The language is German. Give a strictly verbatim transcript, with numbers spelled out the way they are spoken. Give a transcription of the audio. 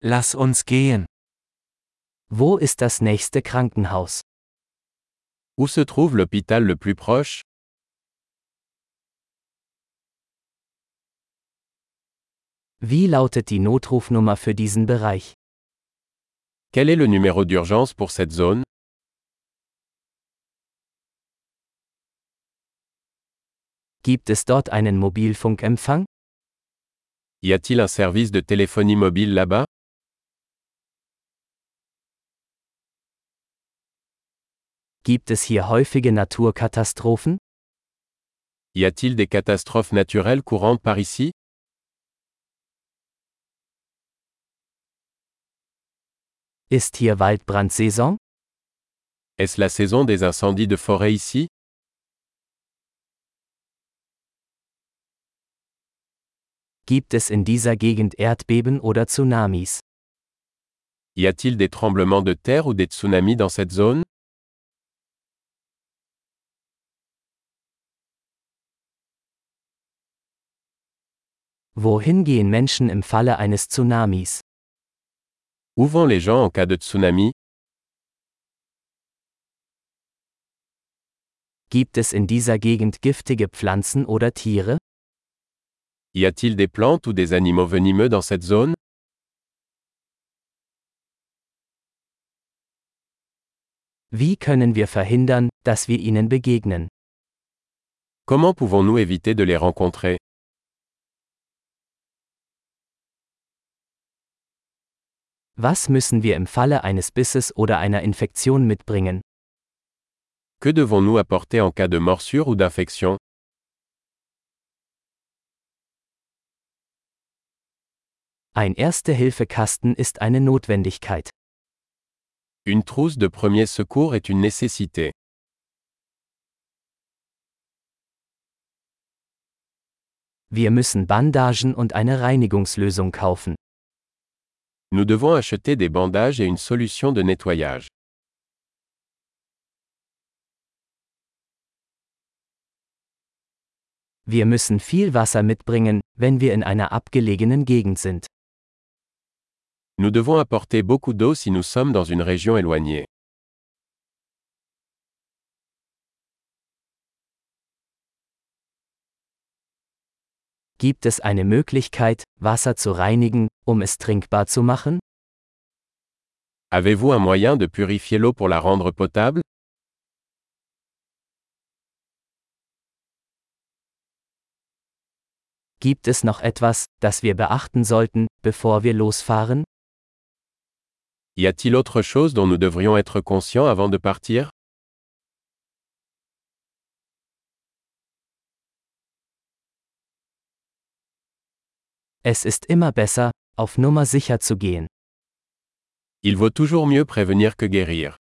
Lass uns gehen. Wo ist das nächste Krankenhaus? Où se trouve l'hôpital le plus proche? Wie lautet die Notrufnummer für diesen Bereich? Quel est le numéro d'urgence pour cette zone? Gibt es dort einen Mobilfunkempfang? Y a-t-il un service de téléphonie mobile là-bas? Gibt es hier häufige Naturkatastrophen? Y a-t-il des catastrophes naturelles courantes par ici? Ist hier Waldbrandsaison? Est-ce la saison des incendies de forêt ici? Gibt es in dieser Gegend Erdbeben oder Tsunamis? Y a-t-il des tremblements de terre ou des tsunamis dans cette zone? Wohin gehen Menschen im Falle eines Tsunamis? Où vont les gens en cas de tsunami? Gibt es in dieser Gegend giftige Pflanzen oder Tiere? Y a-t-il des plantes ou des animaux venimeux dans cette zone? Wie können wir verhindern, dass wir ihnen begegnen? Comment pouvons-nous éviter de les rencontrer? Was müssen wir im Falle eines Bisses oder einer Infektion mitbringen? Que devons-nous apporter en cas de morsure ou d'infection? Ein Erste-Hilfe-Kasten ist eine Notwendigkeit. Une trousse de premier secours est une nécessité. Wir müssen Bandagen und eine Reinigungslösung kaufen. Nous devons acheter des bandages et une solution de nettoyage. Wir müssen viel Wasser mitbringen, wenn wir in einer abgelegenen Gegend sind. Nous devons apporter beaucoup d'eau si nous sommes dans une région éloignée. Gibt es eine Möglichkeit, Wasser zu reinigen, um es trinkbar zu machen? Avez-vous un moyen de purifier l'eau pour la rendre potable? Gibt es noch etwas, das wir beachten sollten, bevor wir losfahren? Y a-t-il autre chose dont nous devrions être conscients avant de partir? Es ist immer besser, auf Nummer sicher zu gehen. Il vaut toujours mieux prévenir que guérir.